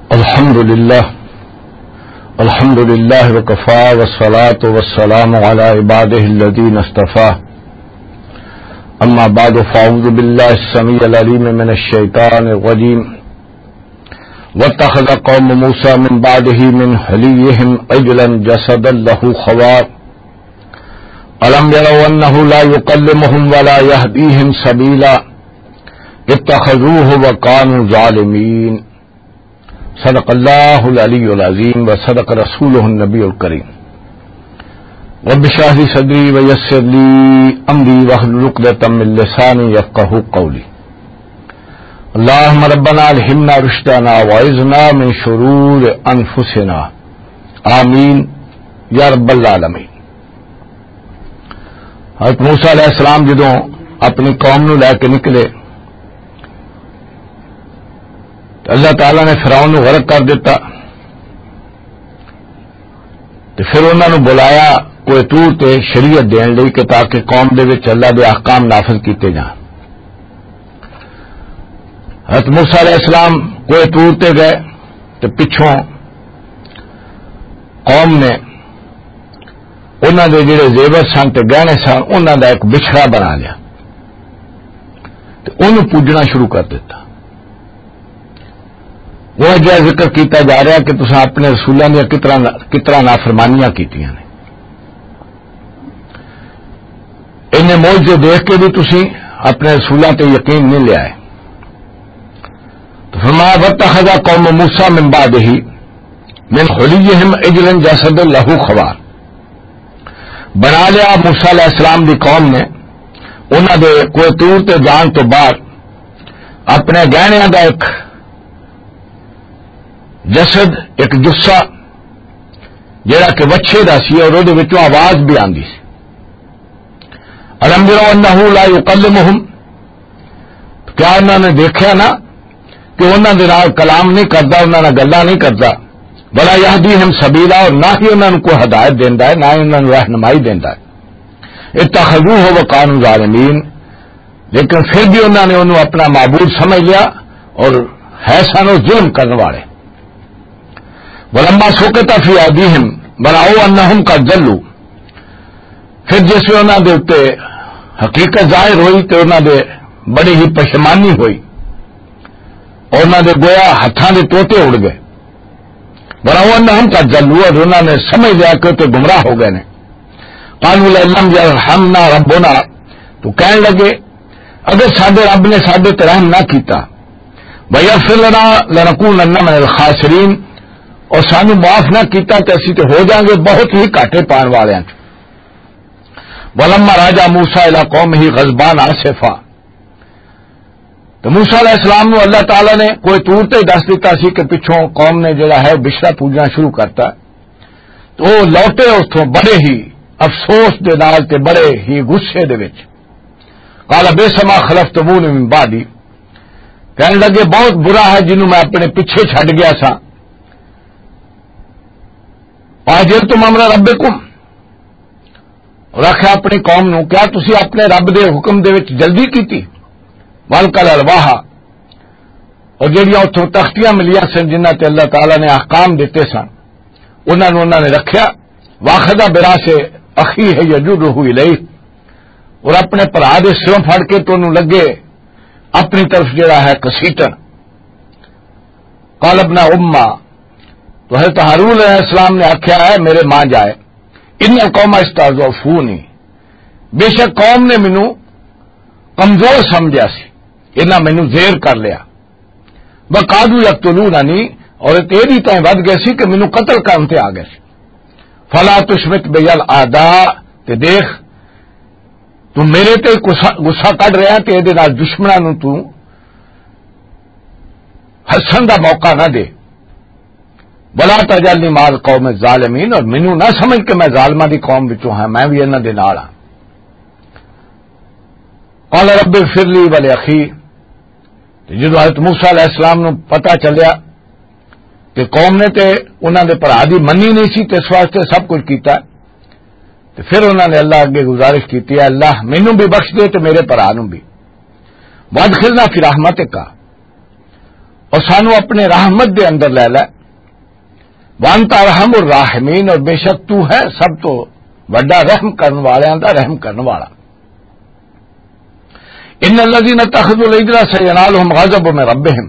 الحمد لله وكفى والصلاة والسلام على عباده الذين اصطفى أما بعد فأعوذ بالله السميع العليم من الشيطان الرجيم واتخذ قوم موسى من بعده من حليهم عجلا جسدا له خوار ألم يروا أنه لا يكلمهم ولا يهديهم سبيلا اتخذوه وكانوا ظالمين صدق اللہ العلی العظیم و صدق رسولہ النبی الکریم رب اشرح لی صدری ویسر لی امری واحلل عقدۃ من لسانی یفقہوا قولی اللہم ربنا الہمنا رشدنا واعذنا من شرور انفسنا آمین یا رب العالمین۔ حضرت موسیٰ علیہ السلام جدوں اپنی قوم نو لے کے نکلے اللہ تعالی نے فرعون نو غرق کر دیتا تو پھر انہوں نے بلایا کوئی طور تے شریعت دین لئی کہ تاکہ قوم دے وچ اللہ دے احکام نافذ کیتے جان۔ حضرت موسیٰ علیہ السلام کوئی طور تے گئے تو پچھوں قوم نے انہوں دے جڑے زیور سن تے گہنے سن انہوں دا ایک بچھڑا بنا لیا تو انہوں پوجنا شروع کر دیتا۔ وہ جو ذکر کیتا جا رہا ہے کہ تساں اپنے رسولاں دیا کتنا نافرمانیاں کیتیاں نے، انہیں معجزے دیکھ کے بھی تسی اپنے رسولاں تے یقین نہیں لیا ہے۔ تو فرمایا واتخذ قوم موسیٰ من بعدہ من حلیہم عجلا جسدا لہ خوار، بنا لیا موسیٰ علیہ السلام دی قوم نے انہاں دے کوئی طور تے جان تو بعد اپنے گہنیاں دا ایک جسد، ایک جسا جڑا کہ وچھے دا سی اور وہ آواز بھی آندی سی۔ الم یروا انہ لا یکلمہم، کیا انہوں نے دیکھا نا کہ انہوں نے کلام نہیں کرتا، انہوں نے گلا نہیں کرتا، ولا یہدیہم سبیلا، اور نہ ہی انہوں نے کوئی ہدایت دیندا ہے، نہ ہی انہوں نے رہنمائی دیندا ہے۔ اتخذوہ وکانوا ظالمین، لیکن پھر بھی انہوں نے انہوں اپنا معبود سمجھ لیا اور ہے سن ظلم کرنے والے۔ ولما سقط فی ایدیہم ورأوا انہم قد ضلوا، پھر جس میں انہوں دے اتے حقیقت ظاہر ہوئی تو انہوں دے بڑی ہی پشیمانی ہوئی اور انہوں دے گویا ہتھاں دے توتے اڑ گئے۔ ورأوا انہم قد ضلوا، اور انہوں نے سمجھ لیا کہ تو گمراہ ہو گئے نے۔ قالوا لئن لم یرحمنا ربنا، تو کہنے لگے اگر ساڈے رب نے ساڈے تے رحم نہ کیتا، ویغفر لنا لنکونن من الخاسرین، اور سانو معاف نہ کیتا تو اسی تے ہو جائیں گے بہت ہی گھاٹے پان والے ہیں۔ ولما راجع موسیٰ الی قومہ غضبان آسفا، تو موسیٰ علیہ السلام نو اللہ تعالی نے کوئی طور تے دس دیتا سی کہ پچھوں قوم نے جڑا ہے بچھڑا پوجنا شروع کرتا، تو وہ لوٹے اتھوں بڑے ہی افسوس دے نال تے بڑے ہی غصے دے وچ۔ قال بئس ما خلفتمونی من بعدی، کہنے لگے بہت برا ہے جنوں میں اپنے پیچھے چھڈ گیا سا۔ اجلتم امر ربکم، اور آخیا اپنی قوم نو کیا تسی اپنے رب دے حکم دے وچ جلدی کیتی؟ والقل الواح، اور جہاں اتوں تختیاں ملیاں سن جنہ تے اللہ تعالی نے احکام دیتے سن انہوں نے رکھیا۔ واخذ براس اخیہ یجرہ الیہ، اور اپنے بھرا دے سروں پھڑ کے تو انہوں لگے اپنی طرف جڑا ہے کسیٹن۔ قال ابن امہ، تو حضرت ہارون علیہ السلام نے آخیا ہے میرے ماں جائے، ان قوم استضعفونی، بے شک قوم نے مینوں کمزور سمجھا سی، انہاں مینوں زیر کر لیا۔ وقعدوا یقتلوننی، اور تیری تائیں ود گئے سی کہ مینوں قتل کرن تے آ گئے سی۔ فلا تشمت بی الاعداء، تے دیکھ تو میرے تے غصہ کڈ رہا تے دے نال دشمناں نوں تو ہسن دا موقع نہ دے۔ ولا تجعلنی مع القوم الظالمین، اور مینوں نہ سمجھ کہ میں ظالماں دی قوم وچوں ہاں، میں بھی انہاں دے نال ہاں۔ قال رب اغفر لی ولاخی، جدو حضرت موسیٰ علیہ السلام نو پتہ چلیا کہ قوم نے تے انہاں دے بھرا دی منی نہیں سی تے اس واسطے سب کچھ کیتا، تو پھر انہوں نے اللہ اگے گزارش کی ہے اللہ مینوں بھی بخش دے تے میرے بھرا نوں بھی۔ وادخلنا فی رحمتک، اور سانو اپنے رحمت دے اندر لے لے وانت ارحم الراحمین، اور بے شک تو ہے سب تو بڑا رحم کرنے والوں دا رحم کرنے والا۔ ان الذین اتخذوا العجل سینالہم غضب من ربہم،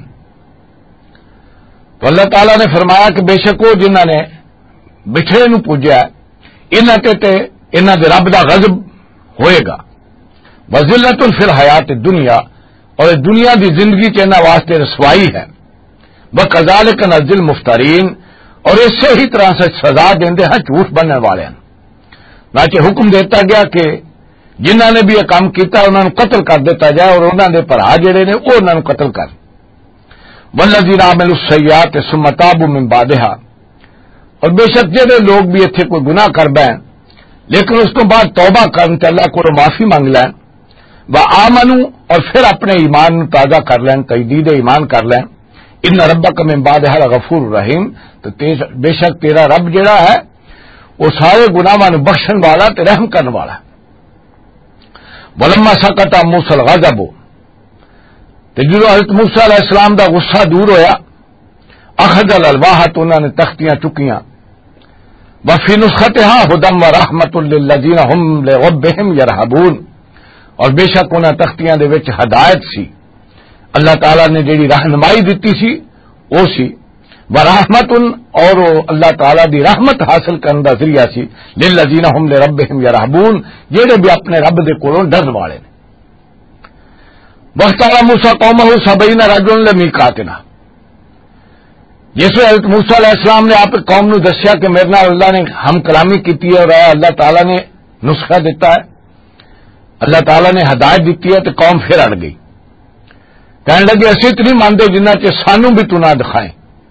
تو اللہ تعالیٰ نے فرمایا کہ بے شک وہ جنہوں نے بچھڑے نو پوجیا انہاں تے انہاں دے رب دا غضب ہوئے گا۔ وذلت فی الحیات الدنیا، اور دنیا دی زندگی چ انہاں واسطے رسوائی ہے۔ وکذالک نجزی المفترین، اور اسی ہی طرح سے سزا دیندے ہیں جھوٹ بننے والے ہیں۔ چنانچہ حکم دیتا گیا کہ جنہوں نے بھی یہ کام کیتا انہوں نے قتل کر دیتا جائے، اور انہوں نے بھرا جڑے نے وہ انہوں نے قتل کر۔ والذین عملوا السیئات ثم تابوا من بعدها، اور بے شک جڑے لوگ بھی اتنے کوئی گناہ کر بین لیکن اس تو بعد توبہ کرن تے اللہ کو معافی مانگ لین، وآمنوا، اور پھر اپنے ایمان نو تازہ کر لین، تجدید ایمان کر لین، ان ربک من بعدها لغفور رحیم، تو بے شک تیرا رب جڑا ہے وہ سارے گناہاں نو بخشن والا تے رحم کرنے والا ہے۔ ولما سکت عن موسی الغضب، تے جدوں حضرت موسیٰ علیہ السلام دا غصہ دور ہویا، اخذ الالواح، تو انہوں نے تختیاں چکیاں، وفی نسختها ہدی ورحمۃ للذین هم لربهم یرہبون، اور بے شک انہاں تختیاں دے وچ ہدایت سی، اللہ تعالیٰ نے جیڑی رہنمائی دیتی سی وہ سی، ورحمۃ، اور اللہ تعالیٰ دی رحمت حاصل کرنے دا ذریعہ سی، للذین هم لربهم یرہبون، جیڑے بھی اپنے رب دے کولوں ڈرن والے نے۔ واختار موسیٰ قومہ 70 رجلا لمیقاتنا، جس میں حضرت موسیٰ علیہ السلام نے آپ قوم نو دسیا کہ میرے نال اللہ نے ہم کلامی کی ہے، اور اللہ تعالیٰ نے نسخہ دیتا ہے، اللہ تعالیٰ نے ہدایت دیتی ہے، تو قوم پھر اڑ گئی، کہنے لگے اسی تو نہیں مانتے جنہ چ سانو بھی تو نہ دکھائیں۔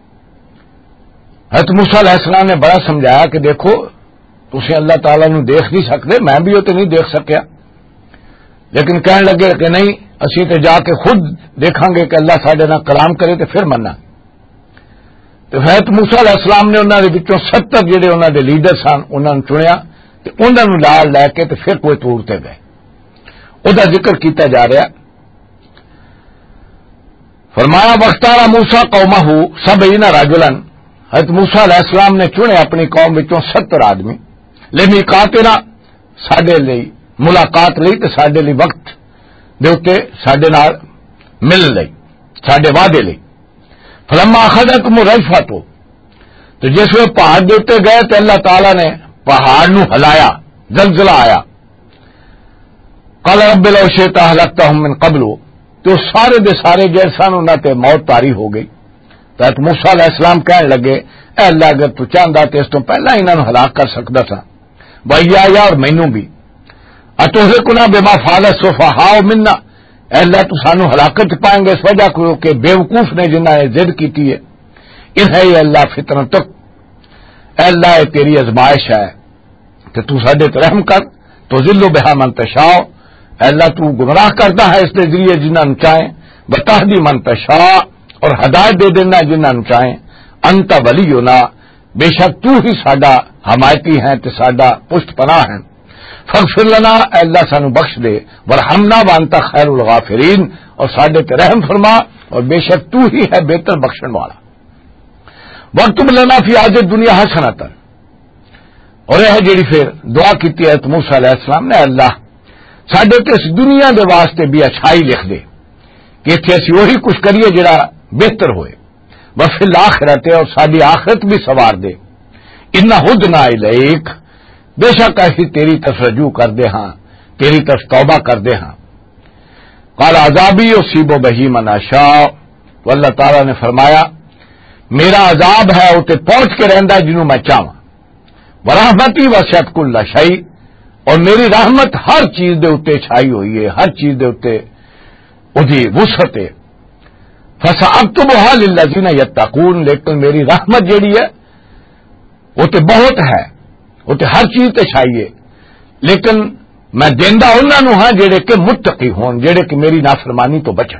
حضرت موسیٰ علیہ السلام نے بڑا سمجھایا کہ دیکھو تسی اللہ تعالیٰ نو دیکھ نہیں سکتے، میں بھی وہ تو نہیں دیکھ سکیا، لیکن کہنے لگے کہ نہیں اسی تے جا کے خود دیکھاں گے کہ اللہ ساڈے نال کلام کرے تو پھر مننا۔ تو حضرت موسیٰ علیہ السلام نے انہوں نے وچوں 70 جڑے انہوں دے لیڈر سن انہوں نے چنیا، تے انہوں نے لال لے کے تے پھر کوئی تور تے گئے۔ ادا ذکر کیتا جا رہا، فرمایا واختار موسیٰ قومہ 70 رجلا، حضرت موسیٰ علیہ السلام نے چنے اپنی قوم وچوں 70 آدمی، لمیقاتنا، ساڈے لئی ملاقات لئی تے ساڈے لئی وقت دے اوتے ساڈے نال ملن لئی، ساڈے وعدے لئی۔ فلما اخذتهم الرجفۃ، تو جس وقت پہاڑ دے اوتے گئے تے اللہ تعالی نے پہاڑ نو ہلایا، زلزلہ آیا، قال رب لو شئت اهلكتهم من قبل، تو سارے دے سارے جڑے سن انہاں تے موت طاری ہو گئی۔ تو موسیٰ علیہ السلام کہنے لگے اے اللہ اگر تو چاہندا تے اس تو پہلا انہاں نو ہلاک کر سکدا سا، ویا اور مینوں بھی، اتہلکنا بما فعل السفہاء منا، اے اللہ تو سانو ہلاکت پائیں گے اس وجہ کو کہ بیوقوف نے جنہاں نے ضد کی ہے، انہیں اللہ فتنتک، اے اللہ یہ تیری ازمائش ہے کہ تو ساڈے تے رحم کر، تو ذل بہا من تشاء، اے اللہ تو گمراہ کرتا ہے اس کے ذریعے جنہاں نو چاہیں، بتہدی من تشاء، اور ہدایت دے دینا جنہاں نو چاہیں، انت ولینا، بے شک تو ہی ساڈا حمایتی ہے تے ساڈا پشت پناہ ہے، فاغفر لنا، اے اللہ سانو بخش دے، ورحمنا وانت خیر الغافرین، اور ساڈے تے رحم فرما، اور بے شک تو ہی ہے بہتر بخشن والا۔ واکتب لنا فی هذه الدنیا حسنۃ، اور یہ جڑی پھر دعا کیتی ہے موسیٰ علیہ السلام نے، اللہ ساڈے تے اس دنیا دے واسطے بھی اچھائی لکھ دے کہ اتنے اسی وہی کچھ کریے جڑا بہتر ہوئے، وفی الآخرۃ، اور ساری آخرت بھی سوار دے، انا ہدنا الیک، بے شک ایسی تیری طرف رجوع کر دے ہاں، تیری طرف توبہ کر دے ہاں۔ قال عذابی یصیب بہ من اشاء، اللہ تعالیٰ نے فرمایا میرا عذاب ہے اتے پہنچ کے رہندا جنوں میں چاہواں، ورحمتی وسعت کل شیء، اور میری رحمت ہر چیز دے اتے چھائی ہوئی ہے، ہر چیز دے اتے اودی وسعت ہے، فساکتبھا للذین یتقون، لیکن میری رحمت جیڑی ہے وہ تے بہت ہے، وہ تے ہر چیز تے چھائیے، لیکن میں دیندا انہاں نو ہاں جڑے کہ متقی ہون، جڑے کہ میری نافرمانی تو بچن،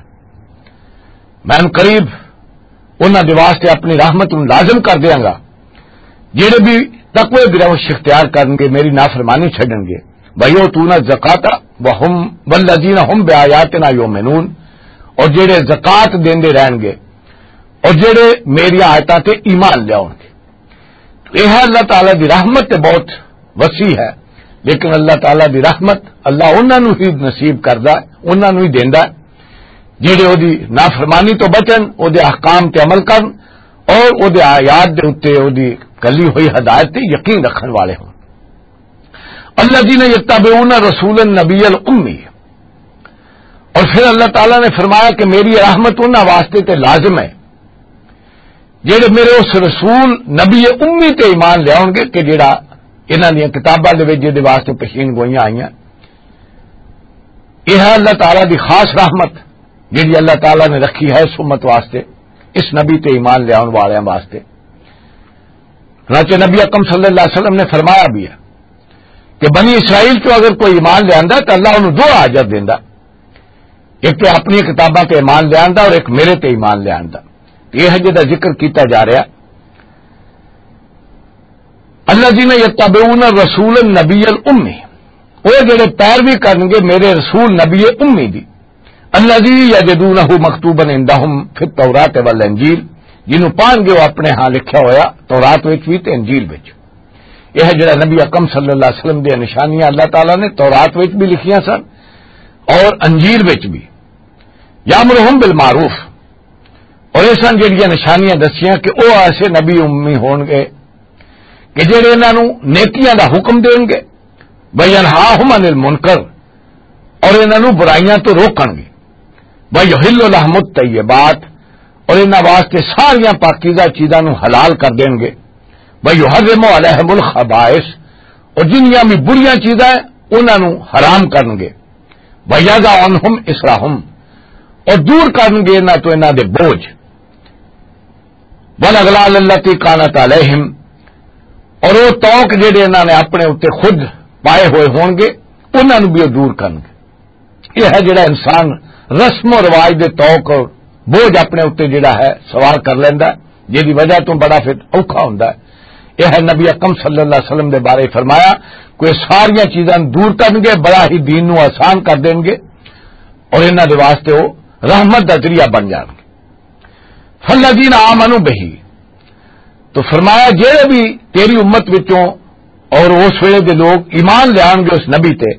میں ان قریب انہاں دے واسطے اپنی رحمت نو لازم کر دیاں گا، جڑے بھی تقوی دی روش اختیار کرن گے، میری نافرمانی چھڈن گے، وَيُؤْتُونَ الزَّكَاةَ وَهُمْ وَالَّذِينَ هُمْ بِآيَاتِنَا يُؤْمِنُونَ، اور جڑے زکات دیندے رہن گے اور جڑے میری آیتاں تے ایمان لیاؤ گے. یہ ہے اللہ تعالی دی رحمت تے بہت وسیع ہے، لیکن اللہ تعالی دی رحمت اللہ انہاں نوں ہی نصیب کردا ہے، انہاں نوں ہی دیندا ہے جڑے او دی نافرمانی تو بچن، او دے احکام تے عمل کرن اور او دے آیات دے اوتے او دی کلی ہوئی ہدایت تے یقین رکھن والے ہوں. الذین یتبعون رسول النبی الامی، اور پھر اللہ تعالی نے فرمایا کہ میری رحمت انہاں واسطے تے لازم ہے جڑے میرے اس رسول نبی امی تے ایمان لیاؤ گے کہ جڑا انہاں دی کتاباں دے وچ جے واسطے پیشین گوئیاں آئیاں. یہ ہے اللہ تعالی دی خاص رحمت جڑی اللہ تعالی نے رکھی ہے اس امت واسطے، اس نبی تے ایمان لیاؤن والے واسطے. چنانچہ نبی اکرم صلی اللہ علیہ وسلم نے فرمایا بھی ہے کہ بنی اسرائیل تو اگر کوئی ایمان لیا تو اللہ انہوں دو اجر دیندا، ایک تو اپنی کتاباں تے ایمان لیا اور ایک میرے تے ایمان لیا. یہ ہے جہاں ذکر کیتا جا رہا الذین یتبعون رسول النبی الامی، وہ جڑے پیروی کریں گے میرے رسول نبی امی دی، الذی یجدونہ مکتوبا عندہم فی التوراۃ والانجیل، جنہوں پان گے وہ اپنے ہاں لکھا ہویا تورات وچ بھی تے انجیل وچ. یہ ہے جڑا نبی اکرم صلی اللہ علیہ وسلم دی نشانیاں اللہ تعالیٰ نے تورات وچ بھی لکھیاں سن اور انجیل وچ بھی. یامرہم بالمعروف، اور ایسا جہاں نشانیاں دسیاں کہ وہ ایسے نبی امی ہون گے کہ جہے انہوں نیکیاں دا حکم دیں گے، وینہاہم عن المنکر، اور انہوں برائیاں تو روکن گے، ویحل لہم الطیبات، اور انہاں واسطے ساریاں پاکیزہ چیزاں نو حلال کر دیں گے، ویحرم علیہم الخبائث، اور جنیاں بھی بریاں چیزاں انہوں حرام کرن گے، ویضع عنہم اسرہم، اور دور کرن گے انہاں تو انہاں دے بوجھ، والاغلال التی کانت علیہم، اور وہ توق جڑے انہوں نے اپنے اتنے خود پائے ہوئے ہون گے انہوں بھی وہ دور کرن گے. یہ ہے جڑا انسان رسم و رواج دے توق اور بوجھ اپنے اتنے جڑا ہے سوار کر لینا جی وجہ تو بڑا پھر اوکھا ہوندا ہے. یہ ہے نبی اکرم صلی اللہ علیہ وسلم دے بارے فرمایا کوئی ساریاں چیزاں دور کرن گے، بڑا ہی دین نو آسان کر دیں گے اور انہاں دے واسطے وہ رحمت دا ذریعہ بن جان گے. فالذین آمنوا بہ، تو فرمایا جہے بھی تیری امت وچوں اور اس ویلے دے لوگ ایمان لیان گے اس نبی تے،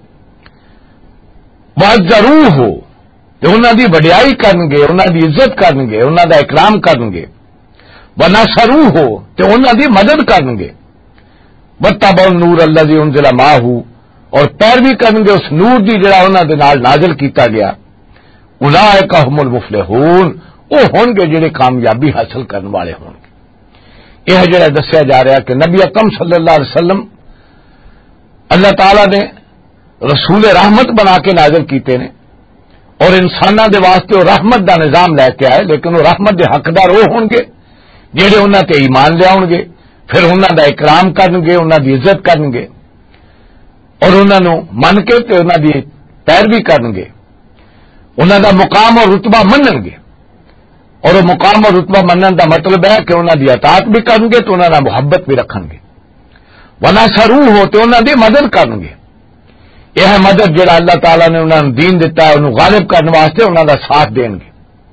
وعزروہ، تے انہاں دی وڈیائی کرن گے، انہاں دی عزت کرن گے، انہاں دا اکرام کرن گے، ونصروہ، تے انہاں دی مدد کرن گے، واتبعوا النور الذی انزل معہ، اور پیروی کرن گے اس نور دی جڑا انہاں دے نال نازل کیتا گیا، اولئک ھم المفلحون، وہ ہون گے جڑے کامیابی حاصل کرنے والے ہون گے. یہ ہے جڑا دسیا جا رہا کہ نبی اکرم صلی اللہ علیہ وسلم اللہ تعالی نے رسول رحمت بنا کے نازل کیتے نے اور انساناں دے واسطے وہ رحمت دا نظام لے کے آئے، لیکن وہ رحمت دے حقدار وہ ہون گے جڑے انہاں تے ایمان لیاؤ گے، پھر انہاں دا اکرام کرن گے، انہاں دی عزت کرن گے اور انہاں نو من کے تے انہاں دی پیروی کرن گے، انہاں دا مقام اور رتبہ منن گے. اور وہ مقام اور رتبہ منن دا مطلب ہے کہ انہاں دی اطاعت بھی کرن گے تو انہاں نال محبت بھی رکھن گے، ونصروہ، تے انہاں دی مدد کرن گے. یہ ہے مدد جڑا اللہ تعالیٰ نے انہاں نوں دین دتا ہے انہوں غالب کرنے واسطے انہاں دا ساتھ دین گے.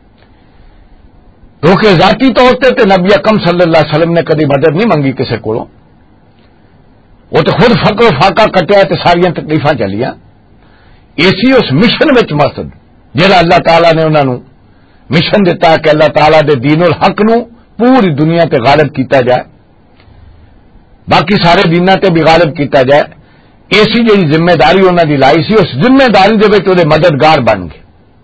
کیونکہ ذاتی طور تے نبی اکرم صلی اللہ علیہ وسلم نے کدی مدد نہیں منگی کسے کولوں، وہ تو خود فقر و فاقہ کٹیا تے ساریاں تکلیفاں چلیاں. اسی اس مشن وچ مقصد جڑا اللہ تعالیٰ نے انہاں نوں مشن دیتا کہ اللہ تعالیٰ دے دین الحق نو پوری دنیا تے غالب کیتا جائے، باقی سارے دیناں تے بھی غالب کیتا جائے. ایسی جڑی ذمہ داری انہاں دی لائی سی اس ذمہ داری دے وچ وہ مددگار بن گئے.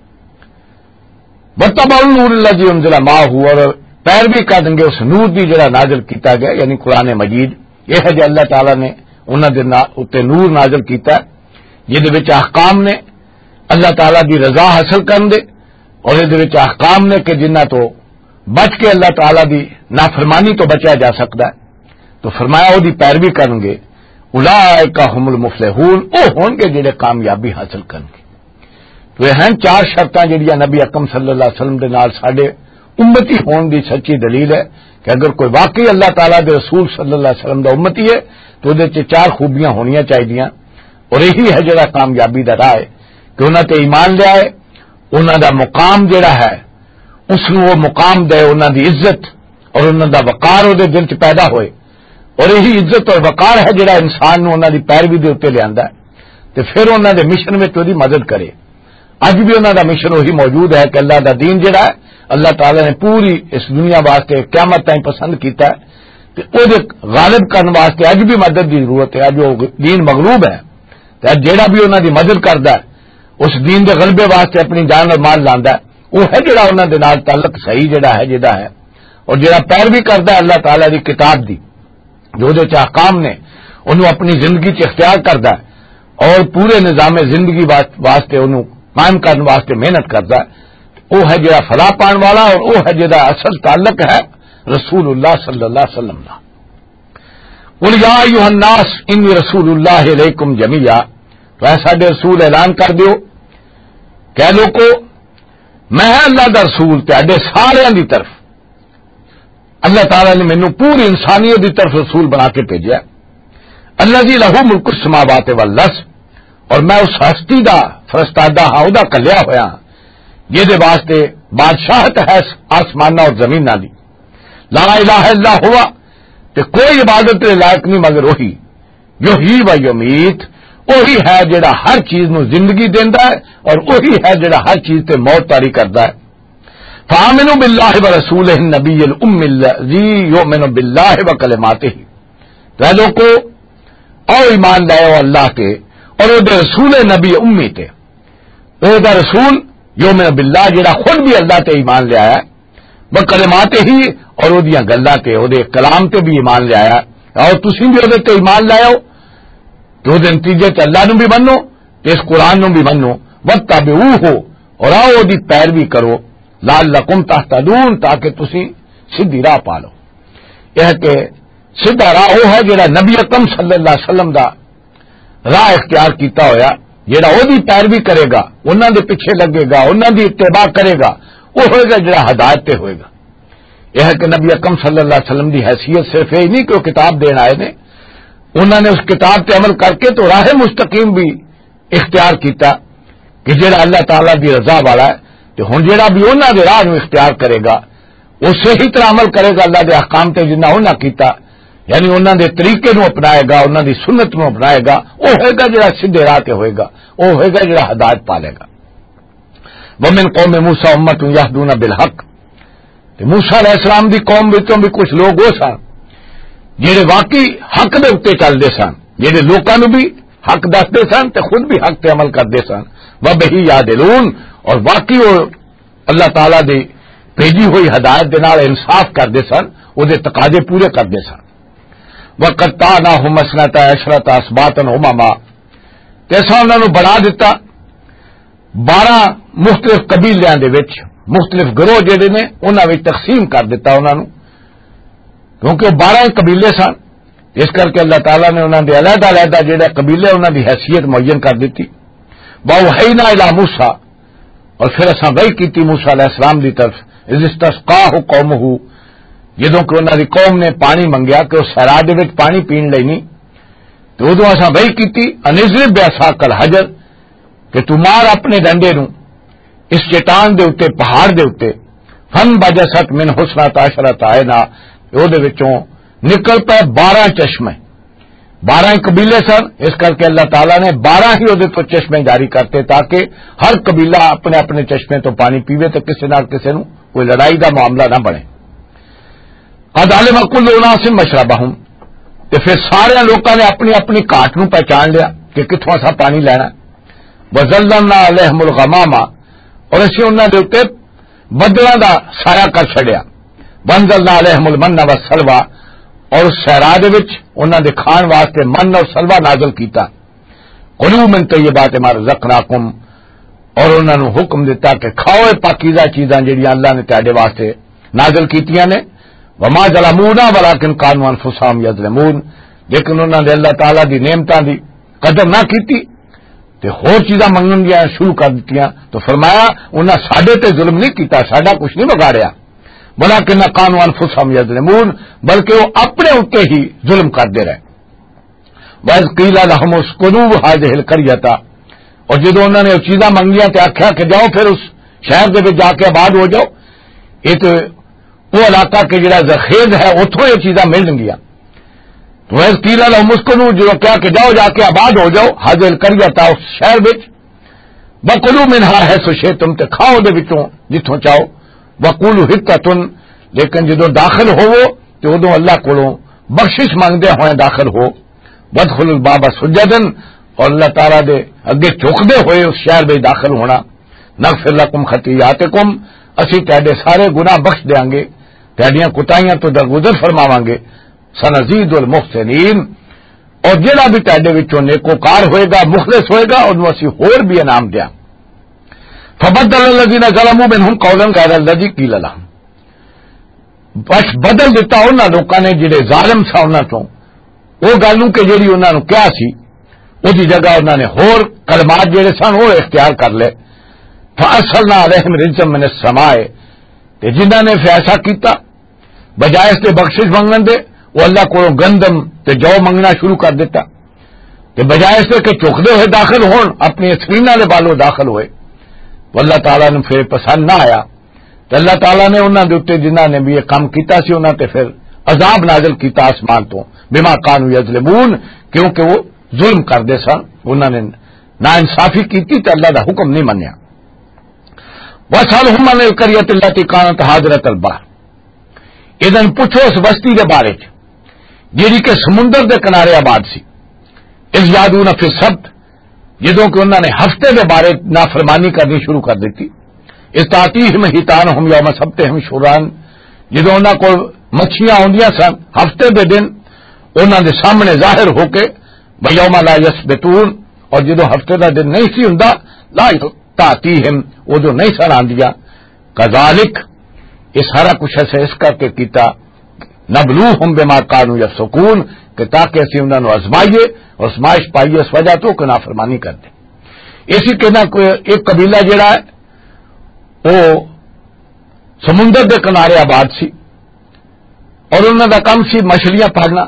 واتبعوا النور الذی انزل معہ، اور پیروی کریں گے اس نور دی جڑا نازل کیتا گیا یعنی قرآن مجید. یہ ہے جو اللہ تعالیٰ نے انہاں دے اوتے نور نازل کیتا جہد وچ احکام نے اللہ تعالیٰ دی رضا حاصل کرن دے اور یہ احکام نے کہ جنہ تو بچ کے اللہ تعالیٰ دی نافرمانی تو بچا جا سکتا ہے. تو فرمایا وہ دی پیروی کریں گے، اولئک ھم المفلحون، وہ ہون گے جڑے کامیابی حاصل کرن گے. تو یہ ہیں چار شرطاں جڑیاں نبی اکرم صلی اللہ علیہ وسلم دے نال ساڈے امتی ہون دی سچی دلیل ہے کہ اگر کوئی واقعی اللہ تعالیٰ دے رسول صلی اللہ علیہ وسلم دا امتی ہے تو وہ چار خوبیاں ہونیاں چاہیے، اور یہی ہے جڑا کامیابی دا راہ ہے کہ انہاں تے ایمان لے آئے، انہاں دا مقام جڑا ہے اس نو وہ مقام دے، انہاں دی عزت اور انہاں دا وقار وہ دل چ پیدا ہوئے، اور یہی عزت اور وقار ہے جڑا انسان نو انہاں دی پیروی دے اوتے لیندا ہے تے پھر انہاں دے مشن وچ اودی مدد کرے۔ اج بھی انہاں دا مشن وہی موجود ہے کہ اللہ دا دین جڑا ہے اللہ تعالی نے پوری اس دنیا واسطے قیامت تائیں پسند کیتا ہے تے او دے غالب کرنے واسطے اج بھی مدد دی ضرورت ہے۔ اج وہ دین مغلوب ہے تے اج جڑا بھی انہاں دی مدد کردا ہے اس دین دے غلبے واسطے اپنی جان اور مال لاندا ہے، وہ ہے جڑا انہاں دے نال تعلق صحیح جڑا ہے جدا ہے، اور جڑا پیروی کردا ہے اللہ تعالی دی کتاب دی جو دے احکام نے انہوں اپنی زندگی چ اختیار کردا ہے اور پورے نظام زندگی واسطے انہوں قائم کرنے واسطے محنت کردا ہے، وہ ہے جڑا فلاح پان والا، اور وہ ہے جڑا اصل تعلق ہے رسول اللہ صلی اللہ علیہ وسلم دا۔ قل یا ایھا الناس انی رسول اللہ الیکم جمیعا، اے ساڈے رسول اعلان کر دیو کہ لوگو میں اللہ دا رسول تہاڈے سارے دی طرف، اللہ تعالی نے مینوں پوری انسانیت دی طرف رسول بنا کے بھیجا، الذی لہ ملک السماوات والارض، اور میں اس ہستی دا فرستادہ ہاں، او دا کلیا ہویا جے دے واسطے بادشاہت ہے آسماناں اور زمیناں دی، لا الہ الا ہوا، تے کوئی عبادت کے لائق نہیں مگر وہی، یحیی و یمیت، وہی ہے جڑا ہر چیز نو زندگی دیندا ہے اور وہی ہے جڑا ہر چیز تے موت طاری کردا ہے۔ فآمنوا باللہ ورسولہ النبی الأمی الذی یؤمن باللہ وکلماتہ، اے لوگو او ایمان لائے اللہ تے اور او دے رسول نبی امی تے، او دا رسول یؤمن باللہ جڑا خود بھی اللہ تے ایمان لے آیا، وکلماتہ ہی اور او دیاں گلاں تے او دے کلام تے بھی ایمان لے آیا، اور تسی بھی او تے ایمان لے آؤ تو دے نتیجے تے اللہ نو بھی منو تے اس قرآن نو بھی منو، واتبعوہ، اور آؤ دی پیروی کرو، لعلکم تہتدون، تاکہ تسی سیدھی راہ پا لو۔ یہ کہ سیدھا راہ وہ ہے جڑا نبی اکرم صلی اللہ علیہ وسلم دا راہ اختیار کیتا ہویا، جڑا وہ دی پیروی کرے گا، انہاں دے پیچھے لگے گا، انہاں دی اتباع کرے گا، وہ ہوئے گا جڑا ہدایت تے ہوئے گا۔ یہ ہے کہ نبی اکرم صلی اللہ علیہ وسلم دی حیثیت صرف یہ نہیں کہ وہ کتاب دین آئے نے، انہوں نے اس کتاب تے عمل کر کے تو راہ مستقیم بھی اختیار کیتا کہ جڑا اللہ تعالی دی رضا والا ہے، تو ہن جڑا بھی انہاں دے راہ نو اختیار کرے گا اسی ہی طرح عمل کرے گا اللہ دے احکام تے جنہ انہاں کیتا، یعنی انہاں دے طریقے نو اپنائے گا، انہاں دی سنت نو اپنائے گا، وہ ہوئے گا جڑا سیدھے راہ تے ہوئے گا، وہ ہوئے گا جڑا ہدایت پالے گا۔ ومن قوم موسیٰ امۃ یہدون بالحق، موسیٰ علیہ السلام دی قوم وچوں بھی کچھ لوگ وہ سن جڑے واقعی حق دے اوتے چلدے سن، جڑے لوکاں نو بھی حق دسدے سن تے خود بھی حق تے عمل کردے سن، وبہی یعدلون، اور واقعی وہ اللہ تعالی دی بھیجی ہوئی ہدایت دے نال انصاف کردے سن، او دے تقاضے پورے کردے سن۔ وقطعناہم اثنتا عشرۃ اسباطا امما، ایسا انہاں نو بنا دیتا 12 مختلف قبیلیاں دے وچ، مختلف گروہ جڑے نے انہاں وچ تقسیم کر دیتا انہاں نو، کیونکہ وہ 12 قبیلے سن، اس کر کے اللہ تعالیٰ نے انہوں نے علیحدہ علیحدہ جڑے قبیلے انہوں دی حیثیت معین کر دیتی۔ وَأَوْحَيْنَا إِلَىٰ مُوسَىٰ، اور پھر اساں وحی کیتی موسیٰ علیہ السلام دی طرف، اِذِ اسْتَسْقَاهُ قَوْمُهُ، جدوں کہ انہوں دی قوم نے پانی منگیا کہ اس صحرا دے وچ پانی پین لئی نہیں، تو ادوں اساں وحی کیتی ان اضرب بعصاک الحجر، کہ تو مار اپنے ڈنڈے نو اس چٹان دے اوتے، پہاڑ دے اوتے، فانبجست من حسنۃ عشرۃ عینا، دے وچوں نکل پے 12 چشمے، 12 قبیلے سن، اس کر کے اللہ تعالیٰ نے 12 ہی وہ تو چشمے جاری کرتے تاکہ ہر قبیلہ اپنے اپنے چشمے تو پانی پیوے تو کسی نہ کسی نو کوئی لڑائی دا معاملہ نہ بنے۔ قد علم کل اناس مشربہم، تو پھر سارے لوگوں نے اپنی اپنی گھاٹ نو پہچان لیا کہ کتوں اسا پانی لینا۔ وظللنا علیہم الغمام، اور اسی انہاں دے اوتے بدلاں دا سایہ کر چھڑیا۔ وانزلنا علیہم المن والسلوى، اور اس صحرا دے وچ انہاں دے کھان واسطے من اور سلوہ نازل کیتا۔ کلوا من طیبات ما رزقناکم، اور انہاں نو حکم دیتا کہ کھاؤ پاکیزہ چیزاں جڑیاں اللہ نے تہاڈے واسطے نازل کیتیاں نے۔ وما ظلمونا ولکن كانوا انفسهم یظلمون، لیکن انہاں نے اللہ تعالی دی نعمتاں دی قدر نہ کیتی تے ہور چیزاں منگن دیاں شروع کر دتیاں، تو فرمایا انہاں ساڈے تے ظلم نہیں کیتا، ساڈا کچھ نہیں بگاڑیا، ولکن كانوا انفسهم یظلمون، بلکہ وہ اپنے اوتے ہی ظلم کرتے رہے۔ وَإِذْ قِيلَ لَهُمُ اسْكُنُوا هَٰذِهِ الْقَرْيَةَ، اور جدوں انہوں نے وہ چیزاں منگیاں تے آکھیا کہ جاؤ پھر اس شہر دے وچ جا کے آباد ہو جاؤ، یہ تو وہ علاقہ کہ جڑا زرخیز ہے اتوں یہ چیزاں ملن گیا. تو ایس کیلا لو مسکنو جو کیا کہ جاؤ جا کے آباد ہو جاؤ حاضر کریتا اس شہر وچ بکلو منہا ہے سو شے تم تے کھاؤ دے وچوں جتوں چاہو وقولو حتتن لیکن جدو داخل ہوو تو ادو اللہ کولوں بخشش مانگدے ہوئے داخل ہو. بدخل الباب سجدن اور اللہ تعالیٰ دے اگے چوکدے ہوئے اس شہر میں داخل ہونا. نغفر لکم خطیئاتکم اسی تہاڈے سارے گناہ بخش دیاں گے تہاڈیاں کوتاہیاں تو درگزر فرماواں گے. سنزید المحسنین اور جڑا بھی تہاڈے وچوں نیکوکار ہوئے گا مخلص ہوئے گا انہوں اسی ہور بھی انعام دیاں. فبدل الذین ظلموا منہم قولا غیر الذی قیل لهم بس بدل دیتا انہاں لوکاں نے جڑے ظالم سا انہاں تو وہ گلوں کہ جڑی انہاں نوں کیا سی وہی جگہ انہوں نے ہور کلمات جڑے سن وہ اختیار کر لے. فارسلنا علیہم رجزا من السماء تے جنہاں نے ایسا کیتا بجائے اس تے بخشش منگن دے وہ اللہ کو گندم تے جو منگنا شروع کر دیتا تے بجائے اس تے کہ چکدے ہوئے داخل ہون اپنی اسکرین والے بالوں داخل ہوئے تو اللہ تعالیٰ نے پھر پسند نہ آیا تو اللہ تعالیٰ نے انہوں نے جنہوں نے بھی یہ کام کیتا سی انہوں نے پھر عذاب نازل کیتا آسمان تو بما کانوا یظلمون کیونکہ وہ ظلم کردے سن انہوں نے نا انصافی کیتی تو اللہ دا حکم نہیں منیا. وَاسْأَلْهُمْ عَنِ الْقَرْيَةِ الَّتِي كَانَتْ حَاضِرَةَ الْبَحْرِ اذن پوچھو اس بستی دے بارے جیڑی کہ سمندر دے کنارے آباد سی. اذ یادون فی السبت جدوں کہ انہوں نے ہفتے دے بارے نافرمانی کرنی شروع کر دیتی. استاتیہم حیتانہم یوم سبتہم شرعاً جدوں انہاں کو مچھیاں آندیاں سن ہفتے دے دن انہاں دے سامنے ظاہر ہو کے ویوم لا یسبتون اور جدوں ہفتے دا دن نہیں سی ہوندا لا تاتیہم وہ جو نہیں سن آندیاں. کذالک یہ سارا کچھ ایسے اس کر کے کیتا نبلوہم بما کانوا یفسقون کہ تاکہ اسی انہوں نے آزمائیے اور آزمائش پائیے اس وجہ تو کہ نافرمانی کر دیں. اسی کے نہ ایک قبیلہ جڑا ہے وہ سمندر دے کنارے آباد سی اور انہوں دا کم سی مچھلیاں پھڑنا.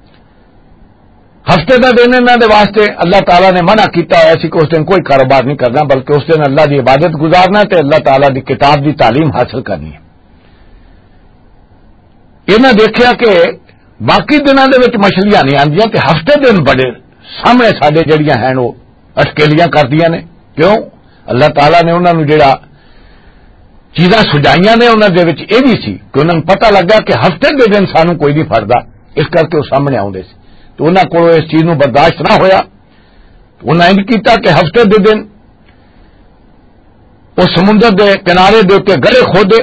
ہفتے دا دن انہوں دے واسطے اللہ تعالیٰ نے منع کیتا ہے ایسی کہ اس دن کوئی کاروبار نہیں کرنا بلکہ اس دن اللہ دی عبادت گزارنا ہے تے اللہ تعالیٰ دی کتاب دی تعلیم حاصل کرنی ہے. انہاں دیکھیا کہ باقی دنوں دے وچ مچھلیاں نہیں آندیاں تے ہفتے دن بڑے سامنے ساڈے جڑیاں ہیں وہ اٹکیلیاں کردیاں نے. کیوں؟ اللہ تعالیٰ نے انہوں نے جڑا چیزاں سجائیاں نے انہوں دے وچ یہ بھی سی کہ انہوں نے پتہ لگا کہ ہفتے دے دن سانو کوئی نہیں پھڑدا اس کر کے وہ سامنے آؤندے سی تو انہوں کو اس چیز نو برداشت نہ ہویا تو انہوں نے کیتا کہ ہفتے دے دن اس سمندر دے کنارے دے اوتے گڑے کھودے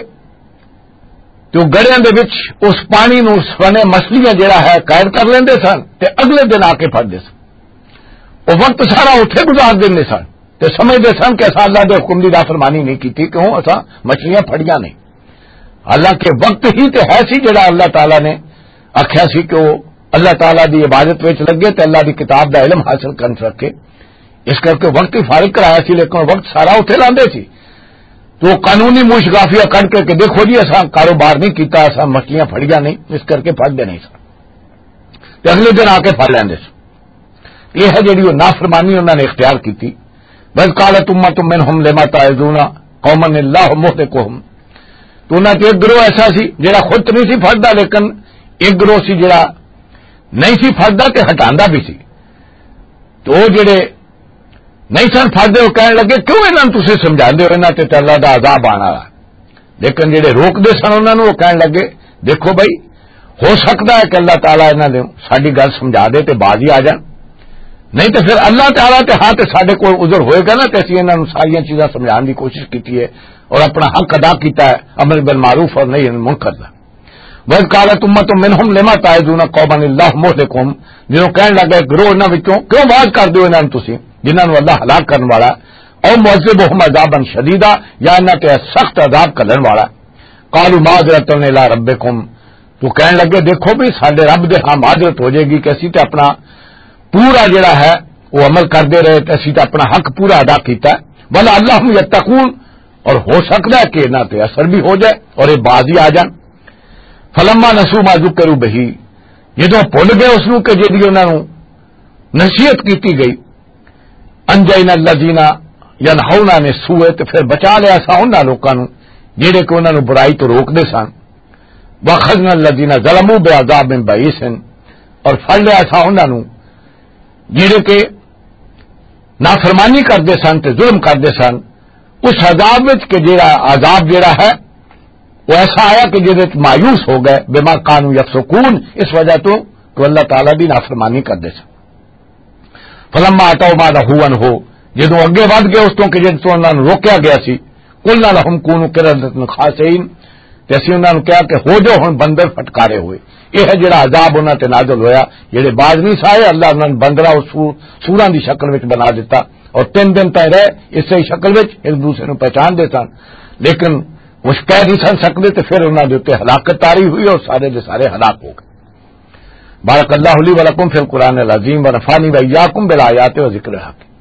تو گڑیاں دے وچ اس پانی نو سنے مچھلیاں جڑا ہے قید کر لیندے سن تے اگلے دن آ کے پھڑدے سن. وہ وقت سارا اتنے گزار دیندے سن تے سمجھدے سن کہ اساں اللہ دے حکم دی نافرمانی نہیں کیتی کیوں اساں مچھلیاں پھڑیاں نہیں. حالانکہ وقت ہی تے ہے سی جڑا اللہ تعالیٰ نے آکھیا سی کہ وہ اللہ تعالیٰ دی عبادت وچ لگے تے اللہ دی کتاب دا علم حاصل کرن رکھے اس کر کے وقت ہی فارغ کرایا سی لیکن وقت سارا اتنے لاندے سی تو قانونی موش گافیہ کٹ کر کے دیکھو جی ایسا کاروبار نہیں کیتا ایسا مچھلیاں پھڑیاں نہیں اس کر کے پھڑ دے نہیں سن تے اگلے دن آ کے پھڑ لیندے سن. یہ ہے جڑی وہ نافرمانی انہوں نے اختیار کی تھی. بس قالت امۃ منہم لما تعظون قوما اللہ مہلکہم تو انہاں تے ایک گروہ ایسا سی جڑا خود نہیں سی پھڑدا لیکن ایک گروہ سی جڑا نہیں سی پھڑدا تے ہٹاندا بھی سی تو وہ جڑے نہیں سن پھڑدے وہ کہنے لگے کیوں انہاں تسی سمجھاندے ہو انہاں تے اللہ دا عذاب آنا ہے. لیکن جڑے روکدے سن انہاں نوں وہ کہنے لگے دیکھو بھائی ہو سکتا ہے کہ اللہ تعالیٰ انہاں نے ساری گل سمجھا دے تے باز ہی آ جان نہیں تو پھر اللہ تعالیٰ تے ہاں تے ساڈے کول عذر ہوئے گا نا تے اسی انہاں نوں ساری چیزاں سمجھان دی کوشش کیتی ہے اور اپنا حق ادا کیتا ہے امر بالمعروف اور نہی عن المنکر دا. وَإِذْ قَالَتْ أُمَّةٌ مِّنْهُمْ لِمَ تَعِظُونَ قَوْمًا اللَّهُ مُهْلِكُهُمْ جنہوں کہنے لگا گروہ انہاں وچوں کیوں باز کر دیو انہاں تسی جنہاں نوں اللہ ہلاک کرن والا او معذبہم عذابا شدیدا یا انہاں تے سخت عذاب کرن والا. قالوا معذرۃ الی ربکم تو کہنے لگے دیکھو بھی ساڈے رب دے ہاں معذرت ہو جائے گی کہ اسی تے اپنا پورا جڑا ہے وہ عمل کردے رہے تے اسی تے اپنا حق پورا ادا کیتا ہے ولا اللہم یتقون اور ہو سکتا ہے کہ انہاں تے اثر بھی ہو جائے اور یہ باز ہی آ جان. فلما نسوا ما ذکروا به جدوں بھول گئے اس نوں کہ جڑی انہاں نوں نصیحت کیتی گئی انجینا الذین ینہون عن السوء تے پھر بچا لیا اساں انہاں لوکاں نوں جہے کہ انہوں نے برائی تو روکتے سن، وَأَخَذْنَا الَّذِينَ ظَلَمُوا بِعَذَابٍ بَئِيسٍ، اور پھڑ لیا تھا انہوں نے جہے کہ نافرمانی کرتے سن تے ظلم کرتے سن، اس عذاب وچ کہ جہاں عذاب جہاں ہے وہ ایسا آیا کہ جہد مایوس ہو گئے بما کانوا یفسقون، اس وجہ تو کہ اللہ تعالیٰ دی نافرمانی کرتے سن۔ فلما آتوا ما نہوا عنہ، جدوں اگے ود گئے اس تو کہ جد تو انہوں نے روکیا گیا سی، قلنا لهم کونوا قردۃ خاسئین، تے اسی انہوں نے کہا کہ ہو جاؤ ہن بندر پھٹکارے ہوئے۔ یہ ہے جڑا عذاب انہوں تے نازل ہویا، جڑے باز نہیں سائے اللہ انہوں نے بندرا اور سوراں دی شکل وچ بنا دیتا، اور 3 دن تک رہے اس سے شکل وچ ایک دوسرے نو پہچان دے سن، لیکن اس کہہ نہیں سن سکتے، تو پھر انہوں نے ہلاکت طاری ہوئی اور سارے دے سارے ہلاک ہو گئے۔ بارک اللہ لی ولکم فی القرآن العظیم ونفعنی وإیاکم بالآیات و ذکر الحکیم۔